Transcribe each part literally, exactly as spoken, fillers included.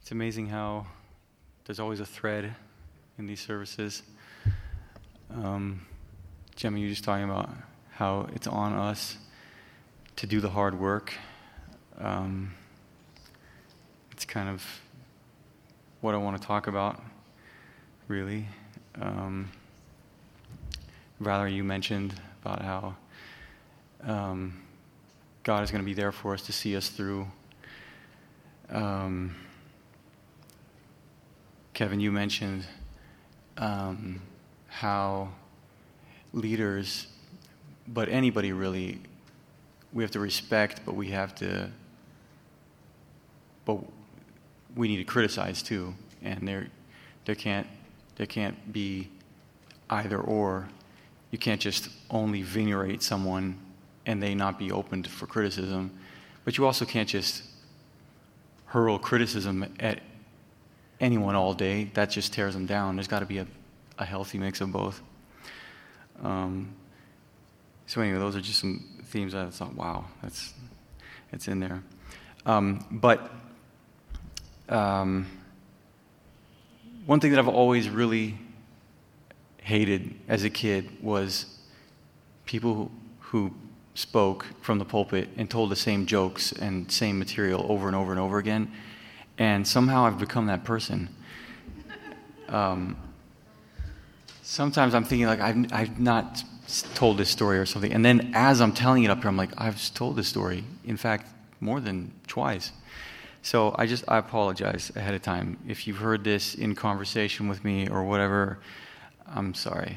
It's amazing how there's always a thread in these services. Um, Gemma, you were just talking about how it's on us to do the hard work. Um, it's kind of what I want to talk about, really. Um, Valerie, you mentioned about how um, God is going to be there for us to see us through. Um, Kevin, you mentioned um, how leaders, but anybody really, we have to respect, but we have to, but we need to criticize too. And there, there can't, there can't be either or. You can't just only venerate someone and they not be open to, for criticism, but you also can't just hurl criticism at anyone all day. That just tears them down. There's got to be a, a healthy mix of both. Um, so anyway, those are just some themes that I thought, wow, that's it's in there. Um, but um, one thing that I've always really hated as a kid was people who, who spoke from the pulpit and told the same jokes and same material over and over and over again. And somehow I've become that person. Um, sometimes I'm thinking like I've, I've not told this story or something. And then as I'm telling it up here, I'm like, I've told this story. In fact, more than twice. So I just, I apologize ahead of time. If you've heard this in conversation with me or whatever, I'm sorry.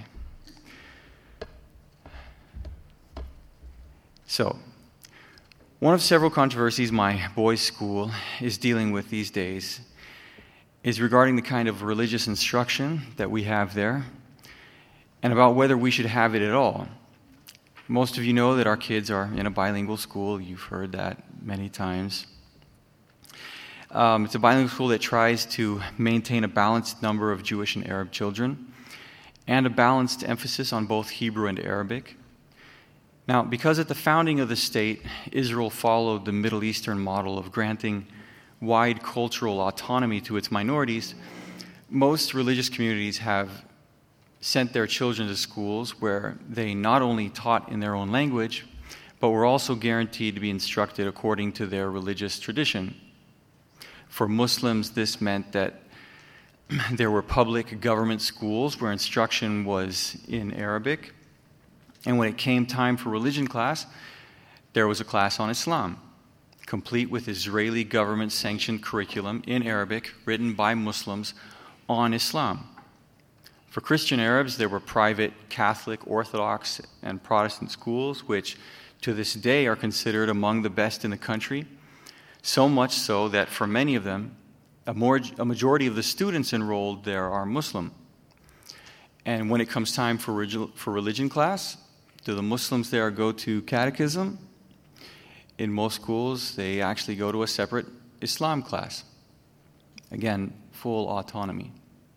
So, one of several controversies my boys' school is dealing with these days is regarding the kind of religious instruction that we have there and about whether we should have it at all. Most of you know that our kids are in a bilingual school. You've heard that many times. Um, it's a bilingual school that tries to maintain a balanced number of Jewish and Arab children and a balanced emphasis on both Hebrew and Arabic. Now, because at the founding of the state, Israel followed the Middle Eastern model of granting wide cultural autonomy to its minorities, most religious communities have sent their children to schools where they not only taught in their own language, but were also guaranteed to be instructed according to their religious tradition. For Muslims, this meant that there were public government schools where instruction was in Arabic. And when it came time for religion class, there was a class on Islam, complete with Israeli government-sanctioned curriculum in Arabic written by Muslims on Islam. For Christian Arabs, there were private Catholic, Orthodox, and Protestant schools, which to this day are considered among the best in the country, so much so that for many of them, a, more, a majority of the students enrolled there are Muslim. And when it comes time for, relig- for religion class, do the Muslims there go to catechism? In most schools, they actually go to a separate Islam class. Again, full autonomy.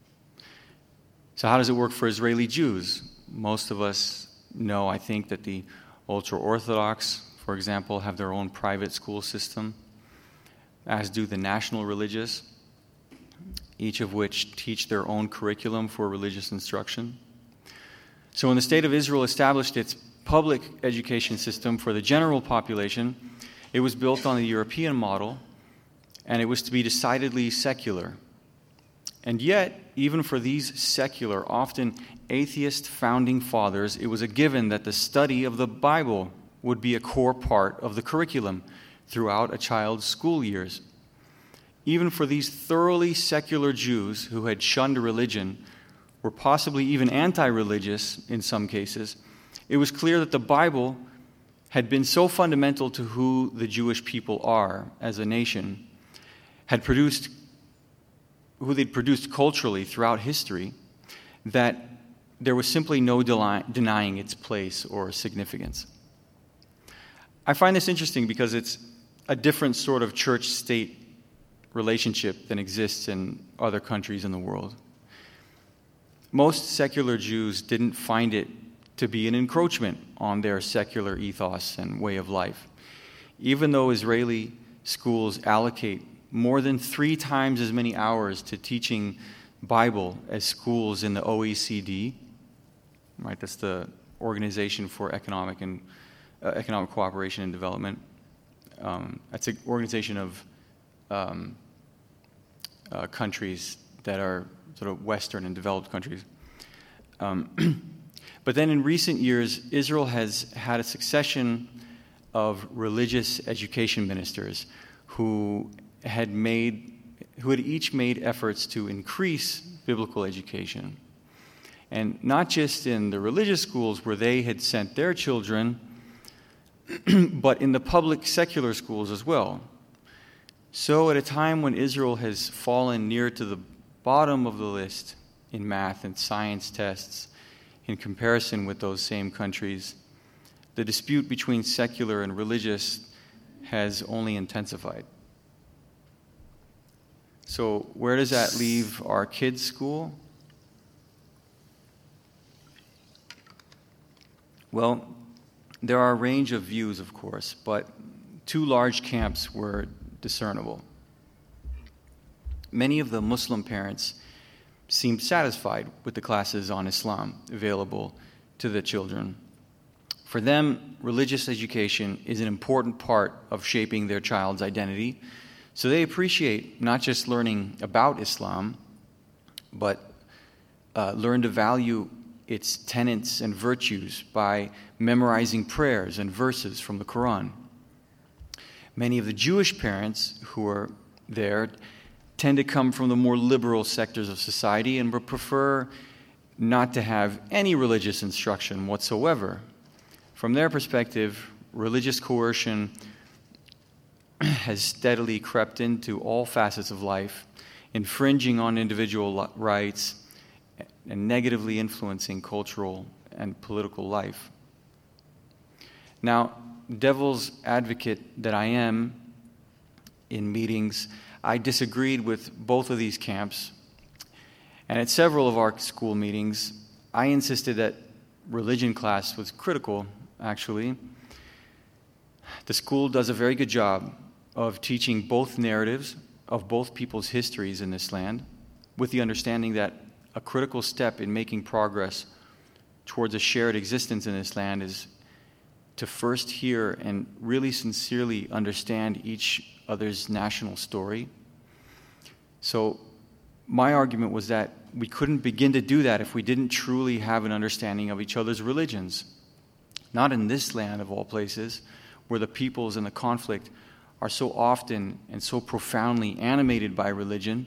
So how does it work for Israeli Jews? Most of us know, I think, that the ultra-Orthodox, for example, have their own private school system, as do the national religious, each of which teach their own curriculum for religious instruction. So when the State of Israel established its public education system for the general population, it was built on the European model, and it was to be decidedly secular. And yet, even for these secular, often atheist founding fathers, it was a given that the study of the Bible would be a core part of the curriculum throughout a child's school years. Even for these thoroughly secular Jews who had shunned religion, were possibly even anti-religious in some cases, it was clear that the Bible had been so fundamental to who the Jewish people are as a nation, had produced, who they'd produced culturally throughout history, that there was simply no denying its place or significance. I find this interesting because it's a different sort of church-state relationship than exists in other countries in the world. Most secular Jews didn't find it to be an encroachment on their secular ethos and way of life. Even though Israeli schools allocate more than three times as many hours to teaching Bible as schools in the O E C D. Right, that's the Organization for Economic and uh, Economic Cooperation and Development. Um, that's an organization of um, uh, countries that are sort of Western and developed countries. Um, but then in recent years, Israel has had a succession of religious education ministers who had made, who had each made efforts to increase biblical education. And not just in the religious schools where they had sent their children, but in the public secular schools as well. So at a time when Israel has fallen near to the bottom of the list in math and science tests in comparison with those same countries, the dispute between secular and religious has only intensified. So where does that leave our kids' school? Well, there are a range of views, of course, but two large camps were discernible. Many of the Muslim parents seemed satisfied with the classes on Islam available to the children. For them, religious education is an important part of shaping their child's identity, so they appreciate not just learning about Islam, but uh, learn to value its tenets and virtues by memorizing prayers and verses from the Quran. Many of the Jewish parents who are there tend to come from the more liberal sectors of society and would prefer not to have any religious instruction whatsoever. From their perspective, religious coercion has steadily crept into all facets of life, infringing on individual rights and negatively influencing cultural and political life. Now, devil's advocate that I am in meetings, I disagreed with both of these camps. And at several of our school meetings, I insisted that religion class was critical, actually. The school does a very good job of teaching both narratives of both people's histories in this land, with the understanding that a critical step in making progress towards a shared existence in this land is to first hear and really sincerely understand each other's national story. So my argument was that we couldn't begin to do that if we didn't truly have an understanding of each other's religions. Not in this land, of all places, where the peoples and the conflict are so often and so profoundly animated by religion.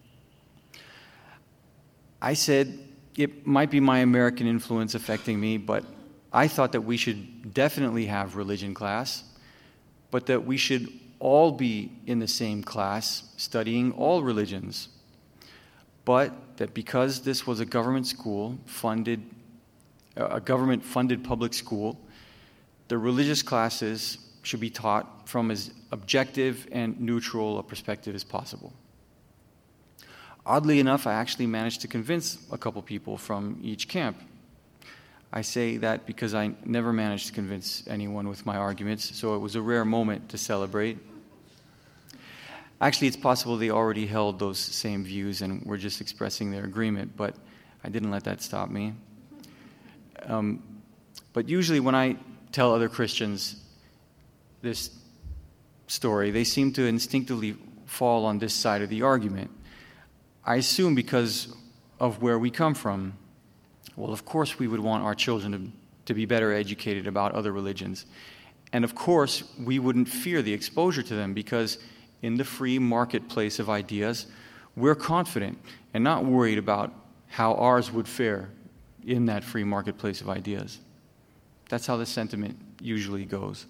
I said it might be my American influence affecting me, but I thought that we should definitely have religion class, but that we should all be in the same class studying all religions. But that because this was a government school funded, a government-funded public school, the religious classes should be taught from as objective and neutral a perspective as possible. Oddly enough, I actually managed to convince a couple people from each camp. I say that because I never managed to convince anyone with my arguments, so it was a rare moment to celebrate. Actually, it's possible they already held those same views and were just expressing their agreement, but I didn't let that stop me. Um, but usually when I tell other Christians this story, they seem to instinctively fall on this side of the argument. I assume because of where we come from. Well, of course we would want our children to, to be better educated about other religions. And of course we wouldn't fear the exposure to them because in the free marketplace of ideas, we're confident and not worried about how ours would fare in that free marketplace of ideas. That's how the sentiment usually goes.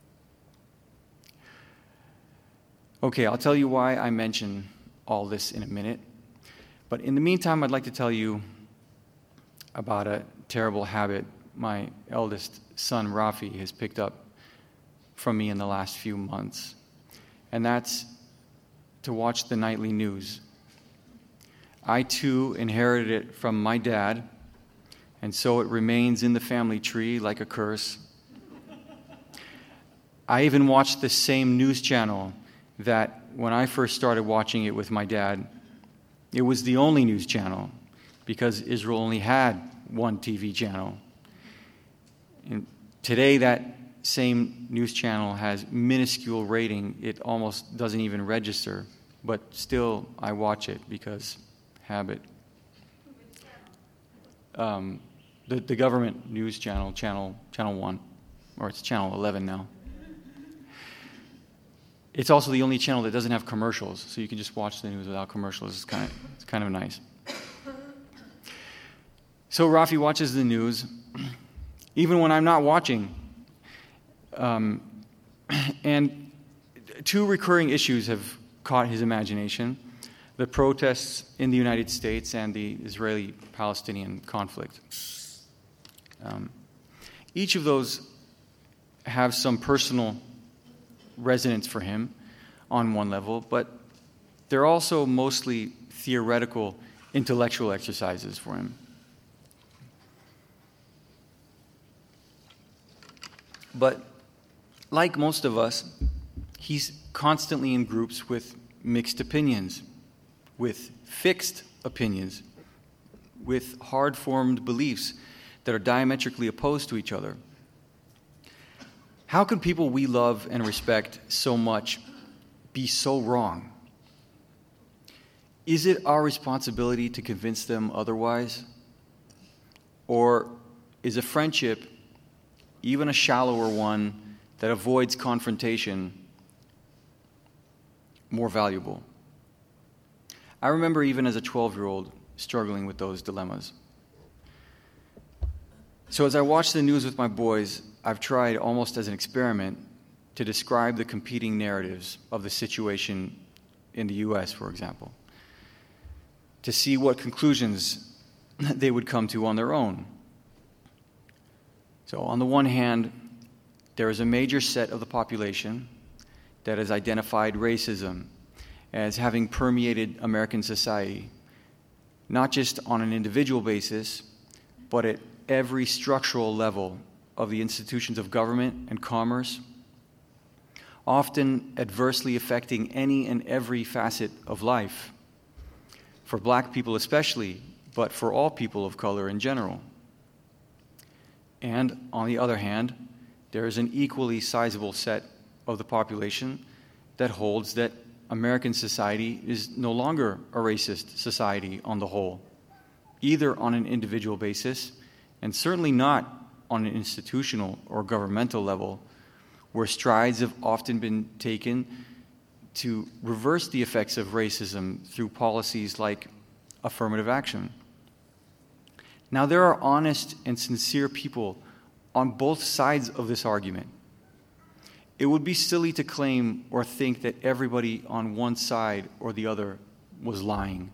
Okay, I'll tell you why I mention all this in a minute. But in the meantime, I'd like to tell you about a terrible habit my eldest son, Rafi, has picked up from me in the last few months. And that's to watch the nightly news. I, too, inherited it from my dad, and so it remains in the family tree like a curse. I even watch the same news channel that when I first started watching it with my dad, it was the only news channel because Israel only had one T V channel. And today that same news channel has minuscule rating. It almost doesn't even register, but still I watch it because habit. Um, the, the government news channel, channel channel one, or it's channel eleven now. It's also the only channel that doesn't have commercials, so you can just watch the news without commercials. It's kind of, it's kind of nice. So Rafi watches the news, even when I'm not watching. Um, and two recurring issues have caught his imagination: the protests in the United States and the Israeli-Palestinian conflict. Um, each of those have some personal resonance for him on one level, but they're also mostly theoretical, intellectual exercises for him. But like most of us, he's constantly in groups with mixed opinions, with fixed opinions, with hard-formed beliefs that are diametrically opposed to each other. How can people we love and respect so much be so wrong? Is it our responsibility to convince them otherwise? Or is a friendship, even a shallower one that avoids confrontation, more valuable? I remember even as a twelve-year-old struggling with those dilemmas. So as I watch the news with my boys, I've tried almost as an experiment to describe the competing narratives of the situation in the U S, for example, to see what conclusions they would come to on their own. So on the one hand, there is a major set of the population that has identified racism as having permeated American society, not just on an individual basis, but at every structural level of the institutions of government and commerce, often adversely affecting any and every facet of life, for black people especially, but for all people of color in general. And on the other hand, there is an equally sizable set of the population that holds that American society is no longer a racist society on the whole, either on an individual basis, and certainly not on an institutional or governmental level, where strides have often been taken to reverse the effects of racism through policies like affirmative action. Now, there are honest and sincere people on both sides of this argument. It would be silly to claim or think that everybody on one side or the other was lying.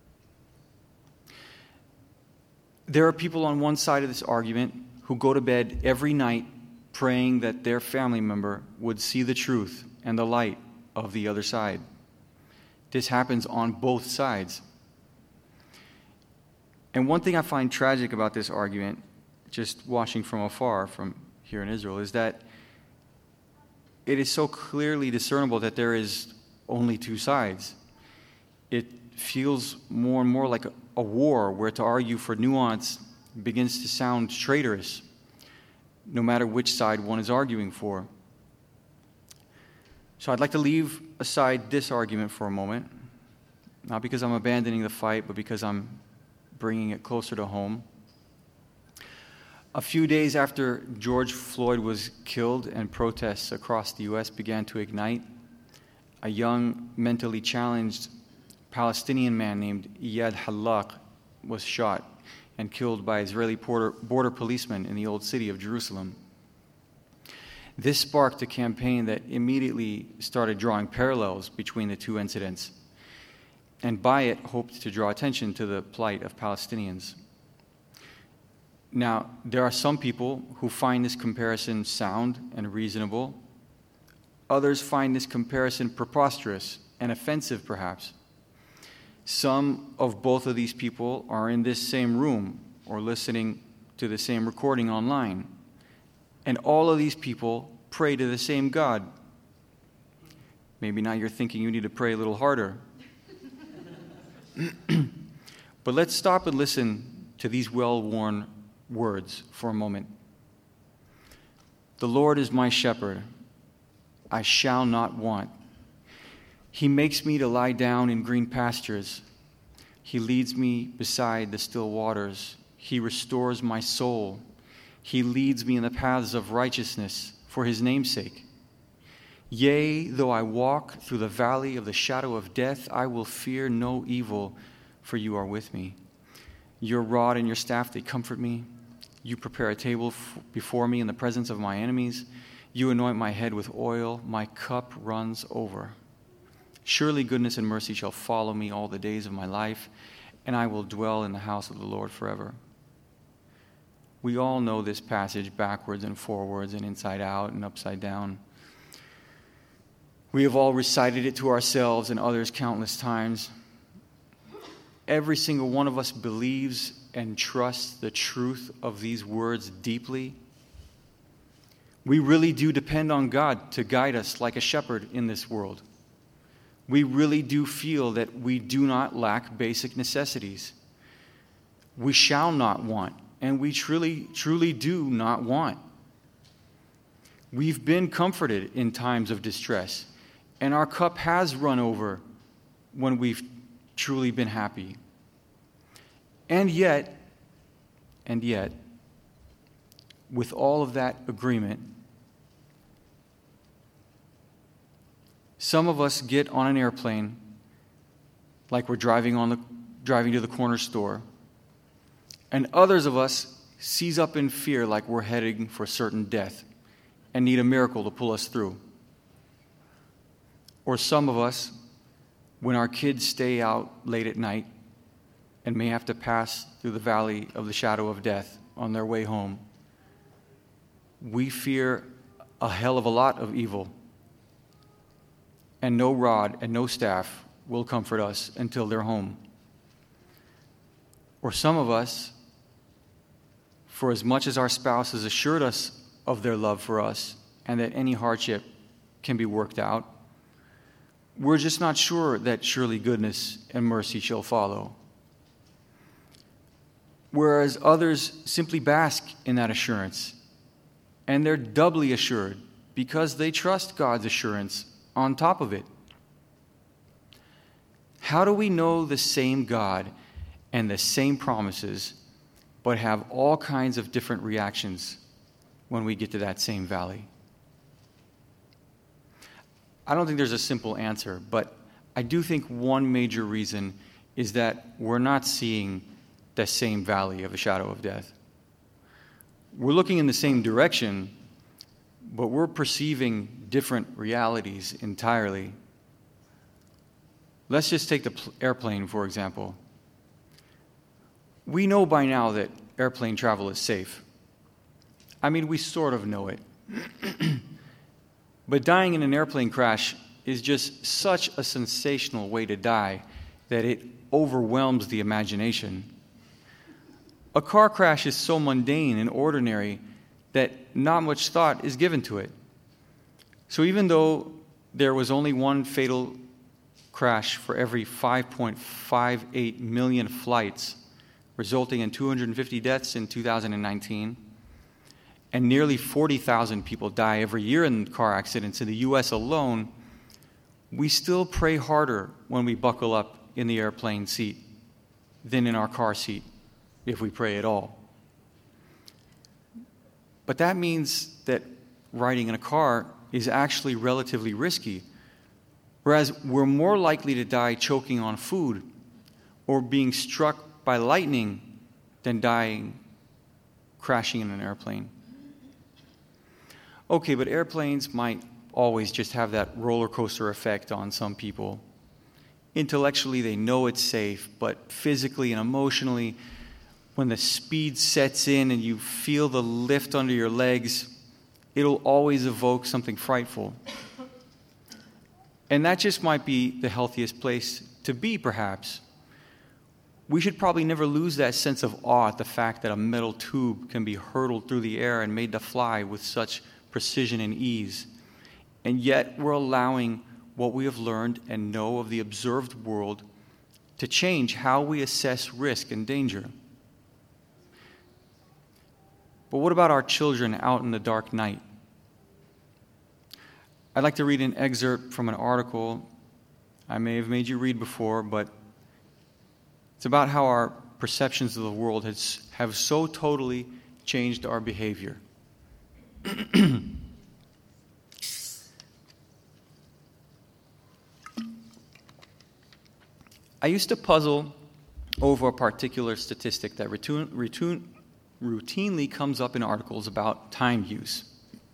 There are people on one side of this argument who go to bed every night praying that their family member would see the truth and the light of the other side. This happens on both sides. And one thing I find tragic about this argument, just watching from afar from here in Israel, is that it is so clearly discernible that there is only two sides. It feels more and more like a, a war where to argue for nuance begins to sound traitorous, no matter which side one is arguing for. So I'd like to leave aside this argument for a moment, not because I'm abandoning the fight, but because I'm bringing it closer to home. A few days after George Floyd was killed and protests across the U S began to ignite, a young, mentally challenged Palestinian man named Iyad Hallaq was shot and killed by Israeli border, border policemen in the old city of Jerusalem. This sparked a campaign that immediately started drawing parallels between the two incidents, and by it hoped to draw attention to the plight of Palestinians. Now, there are some people who find this comparison sound and reasonable. Others find this comparison preposterous and offensive, perhaps. Some of both of these people are in this same room or listening to the same recording online. And all of these people pray to the same God. Maybe now you're thinking you need to pray a little harder. But let's stop and listen to these well-worn words for a moment. The Lord is my shepherd. I shall not want. He makes me to lie down in green pastures. He leads me beside the still waters. He restores my soul. He leads me in the paths of righteousness for his name's sake. Yea, though I walk through the valley of the shadow of death, I will fear no evil, for you are with me. Your rod and your staff, they comfort me. You prepare a table f- before me in the presence of my enemies. You anoint my head with oil. My cup runs over. Surely goodness and mercy shall follow me all the days of my life, and I will dwell in the house of the Lord forever. We all know this passage backwards and forwards and inside out and upside down. We have all recited it to ourselves and others countless times. Every single one of us believes and trusts the truth of these words deeply. We really do depend on God to guide us like a shepherd in this world. We really do feel that we do not lack basic necessities. We shall not want, and we truly, truly do not want. We've been comforted in times of distress, and our cup has run over when we've truly been happy. And yet, and yet, with all of that agreement, some of us get on an airplane like we're driving on the driving to the corner store, and others of us seize up in fear like we're heading for certain death and need a miracle to pull us through. Or some of us, when our kids stay out late at night and may have to pass through the valley of the shadow of death on their way home, we fear a hell of a lot of evil. And no rod and no staff will comfort us until they're home. Or some of us, for as much as our spouse has assured us of their love for us and that any hardship can be worked out, we're just not sure that surely goodness and mercy shall follow. Whereas others simply bask in that assurance, and they're doubly assured because they trust God's assurance on top of it. How do we know the same God and the same promises, but have all kinds of different reactions when we get to that same valley? I don't think there's a simple answer, but I do think one major reason is that we're not seeing the same valley of the shadow of death. We're looking in the same direction, but we're perceiving different realities entirely. Let's just take the pl- airplane, for example. We know by now that airplane travel is safe. I mean, we sort of know it. But dying in an airplane crash is just such a sensational way to die that it overwhelms the imagination. A car crash is so mundane and ordinary that not much thought is given to it. So even though there was only one fatal crash for every five point five eight million flights, resulting in two hundred fifty deaths in two thousand nineteen, and nearly forty thousand people die every year in car accidents in the U S alone, we still pray harder when we buckle up in the airplane seat than in our car seat, if we pray at all. But that means that riding in a car is actually relatively risky, whereas we're more likely to die choking on food or being struck by lightning than dying crashing in an airplane. Okay, but airplanes might always just have that roller coaster effect on some people. Intellectually, they know it's safe, but physically and emotionally, when the speed sets in and you feel the lift under your legs, it'll always evoke something frightful. And that just might be the healthiest place to be, perhaps. We should probably never lose that sense of awe at the fact that a metal tube can be hurtled through the air and made to fly with such precision and ease. And yet we're allowing what we have learned and know of the observed world to change how we assess risk and danger. But what about our children out in the dark night? I'd like to read an excerpt from an article I may have made you read before, but it's about how our perceptions of the world has, have so totally changed our behavior. I used to puzzle over a particular statistic that routine, routine, routinely comes up in articles about time use.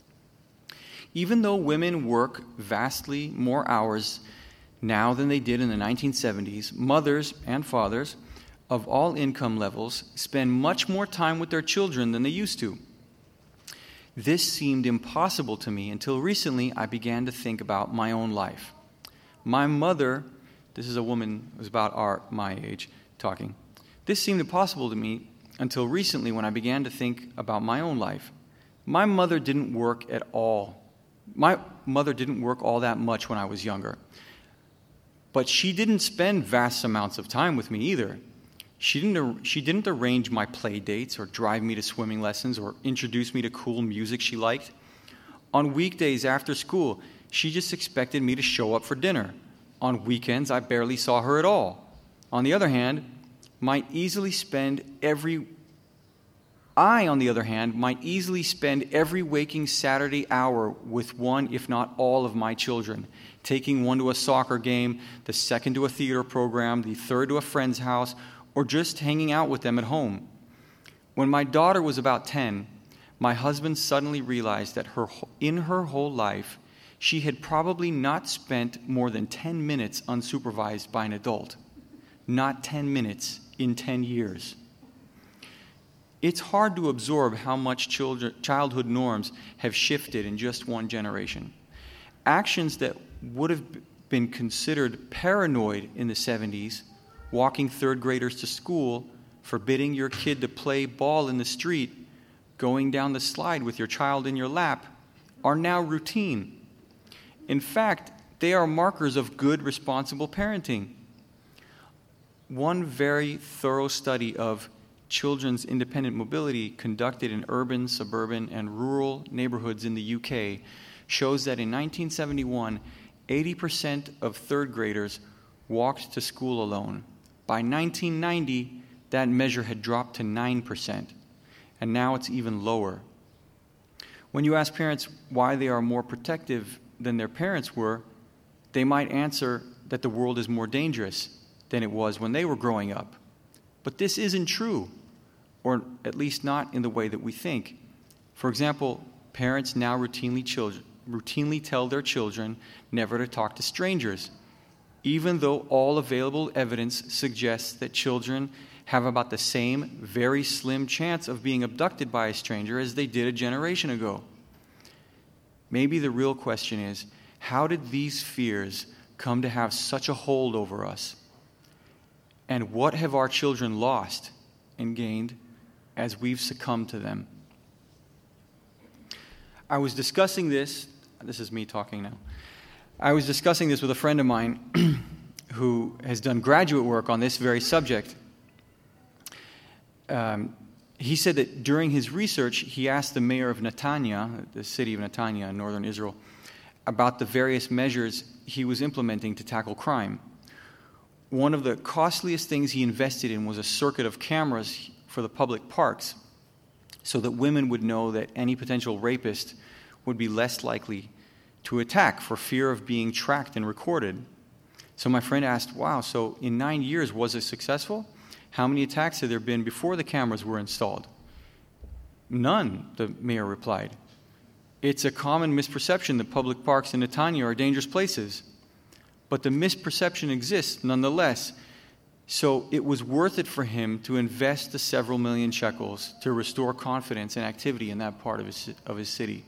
Even though women work vastly more hours now than they did in the nineteen seventies, mothers and fathers of all income levels spend much more time with their children than they used to. This seemed impossible to me until recently I began to think about my own life. My mother, this is a woman who's about our my age talking. This seemed impossible to me until recently when I began to think about my own life. My mother didn't work at all. My mother didn't work all that much when I was younger. But she didn't spend vast amounts of time with me either. She didn't, she didn't arrange my play dates or drive me to swimming lessons or introduce me to cool music she liked. On weekdays after school, she just expected me to show up for dinner. On weekends, I barely saw her at all. On the other hand, might easily spend every I, on the other hand, might easily spend every waking Saturday hour with one, if not all, of my children, taking one to a soccer game, the second to a theater program, the third to a friend's house, or just hanging out with them at home. When my daughter was about ten, my husband suddenly realized that her, in her whole life, she had probably not spent more than ten minutes unsupervised by an adult. Not ten minutes in ten years. It's hard to absorb how much children, childhood norms have shifted in just one generation. Actions that would have been considered paranoid in the seventies, walking third graders to school, forbidding your kid to play ball in the street, going down the slide with your child in your lap, are now routine. In fact, they are markers of good, responsible parenting. One very thorough study of children's independent mobility conducted in urban, suburban, and rural neighborhoods in the U K shows that in nineteen seventy-one, eighty percent of third graders walked to school alone. By nineteen ninety, that measure had dropped to nine percent, and now it's even lower. When you ask parents why they are more protective than their parents were, they might answer that the world is more dangerous than it was when they were growing up. But this isn't true, or at least not in the way that we think. For example, parents now routinely, children, routinely tell their children never to talk to strangers, even though all available evidence suggests that children have about the same very slim chance of being abducted by a stranger as they did a generation ago. Maybe the real question is, how did these fears come to have such a hold over us? And what have our children lost and gained as we've succumbed to them? I was discussing this, this is me talking now. I was discussing this with a friend of mine who has done graduate work on this very subject. Um, he said that during his research, he asked the mayor of Netanya, the city of Netanya in northern Israel, about the various measures he was implementing to tackle crime. One of the costliest things he invested in was a circuit of cameras for the public parks so that women would know that any potential rapist would be less likely to attack for fear of being tracked and recorded. So my friend asked, wow, so in nine years, was it successful? How many attacks had there been before the cameras were installed? None, the mayor replied. It's a common misperception that public parks in Netanya are dangerous places. But the misperception exists nonetheless. So it was worth it for him to invest the several million shekels to restore confidence and activity in that part of his, of his city.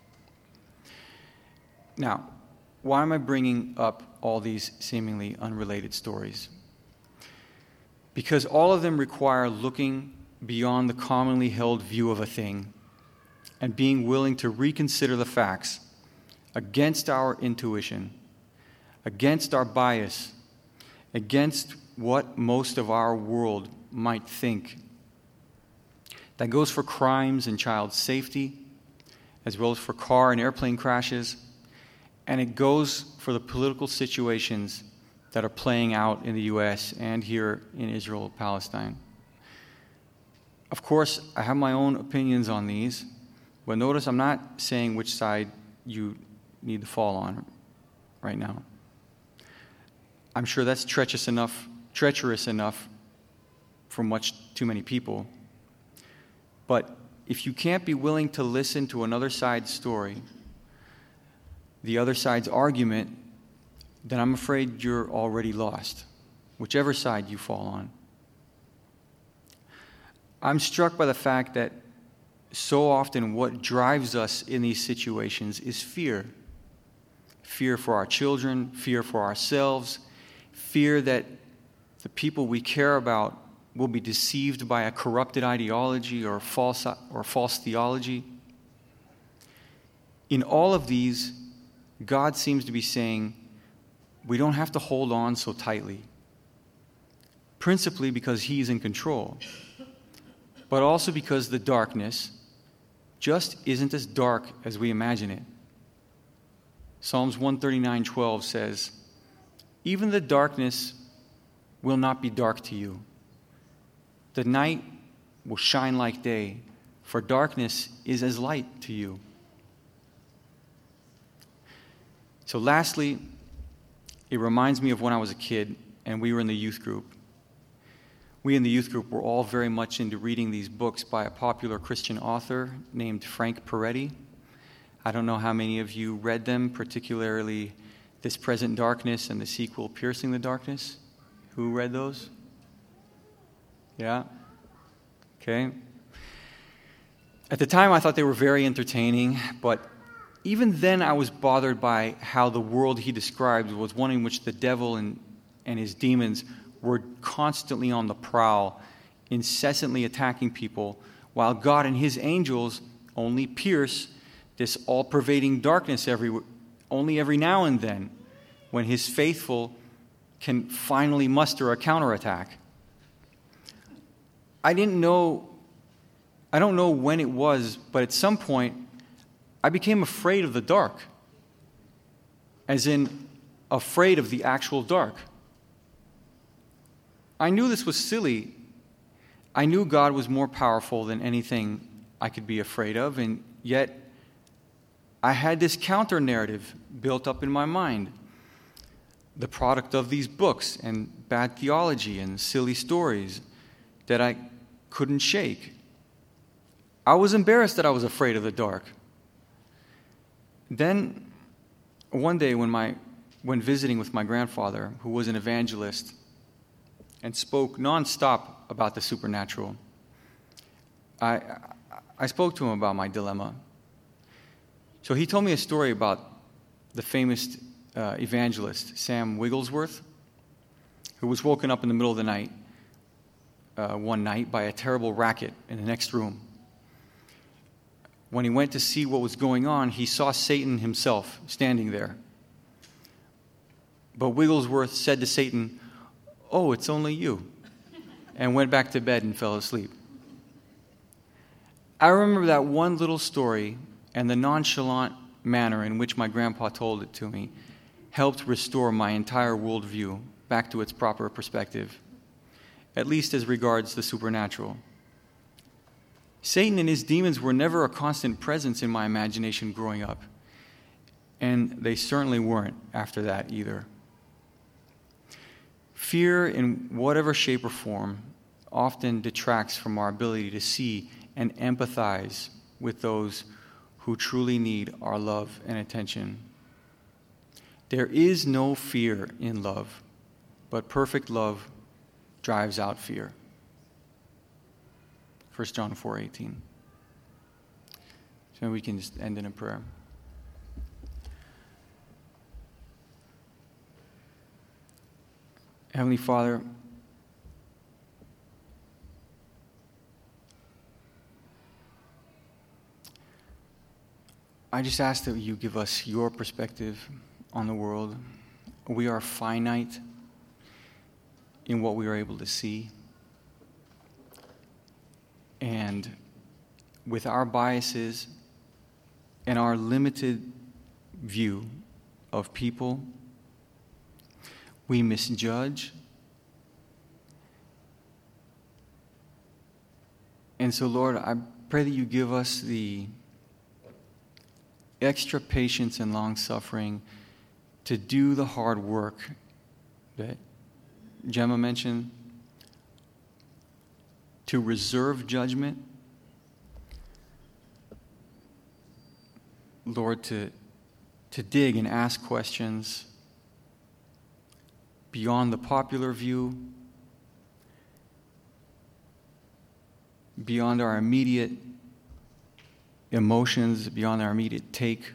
Now, why am I bringing up all these seemingly unrelated stories? Because all of them require looking beyond the commonly held view of a thing and being willing to reconsider the facts against our intuition, against our bias, against what most of our world might think. That goes for crimes and child safety, as well as for car and airplane crashes, and it goes for the political situations that are playing out in the U S and here in Israel, Palestine. Of course, I have my own opinions on these, but notice I'm not saying which side you need to fall on right now. I'm sure that's treacherous enough, treacherous enough for much too many people. But if you can't be willing to listen to another side's story, the other side's argument, then I'm afraid you're already lost, whichever side you fall on. I'm struck by the fact that so often what drives us in these situations is fear. Fear for our children, fear for ourselves, fear that the people we care about will be deceived by a corrupted ideology or false, or false theology. In all of these, God seems to be saying, we don't have to hold on so tightly, principally because He's in control, but also because the darkness just isn't as dark as we imagine it. Psalms one thirty-nine twelve says, even the darkness will not be dark to you. The night will shine like day, for darkness is as light to you. So lastly, it reminds me of when I was a kid and we were in the youth group. We in the youth group were all very much into reading these books by a popular Christian author named Frank Peretti. I don't know how many of you read them, particularly This Present Darkness and the sequel, Piercing the Darkness. Who read those? Yeah? Okay. At the time, I thought they were very entertaining, but even then I was bothered by how the world he described was one in which the devil and, and his demons were constantly on the prowl, incessantly attacking people, while God and His angels only pierce this all-pervading darkness every, only every now and then, when His faithful can finally muster a counterattack. I didn't know, I don't know when it was, but at some point, I became afraid of the dark, as in afraid of the actual dark. I knew this was silly. I knew God was more powerful than anything I could be afraid of, and yet I had this counter-narrative built up in my mind, the product of these books and bad theology and silly stories that I couldn't shake. I was embarrassed that I was afraid of the dark. Then, one day when my when visiting with my grandfather, who was an evangelist and spoke nonstop about the supernatural, I I spoke to him about my dilemma. So he told me a story about the famous uh, evangelist, Sam Wigglesworth, who was woken up in the middle of the night, uh, one night, by a terrible racket in the next room. When he went to see what was going on, he saw Satan himself standing there. But Wigglesworth said to Satan, "Oh, it's only you," and went back to bed and fell asleep. I remember that one little story and the nonchalant manner in which my grandpa told it to me helped restore my entire worldview back to its proper perspective, at least as regards the supernatural. Satan and his demons were never a constant presence in my imagination growing up, and they certainly weren't after that either. Fear, in whatever shape or form, often detracts from our ability to see and empathize with those who truly need our love and attention. There is no fear in love, but perfect love drives out fear. First John four eighteen. So we can just end in a prayer. Heavenly Father, I just ask that you give us your perspective on the world, we are finite in what we are able to see. And with our biases and our limited view of people, we misjudge. And so, Lord, I pray that you give us the extra patience and long-suffering to do the hard work that Gemma mentioned, to reserve judgment, Lord, to, to dig and ask questions beyond the popular view, beyond our immediate emotions, beyond our immediate take.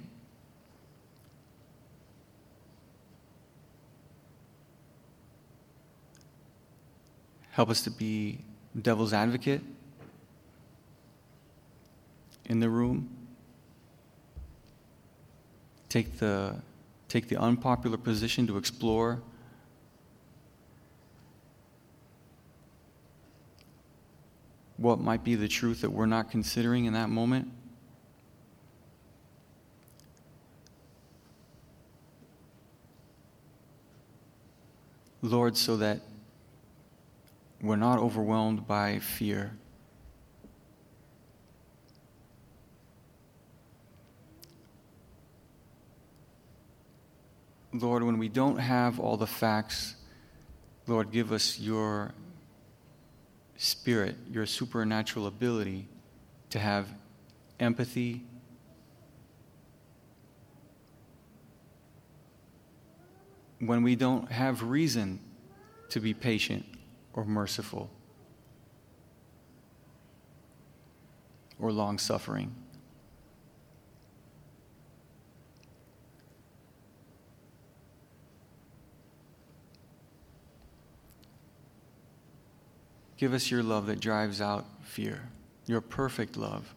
Help us to be devil's advocate in the room. Take the, take the unpopular position to explore what might be the truth that we're not considering in that moment. Lord, so that we're not overwhelmed by fear. Lord, when we don't have all the facts, Lord, give us your Spirit, your supernatural ability to have empathy, when we don't have reason to be patient or merciful or long-suffering. Give us your love that drives out fear, your perfect love.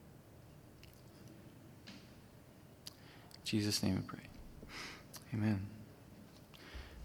In Jesus' name we pray. Amen.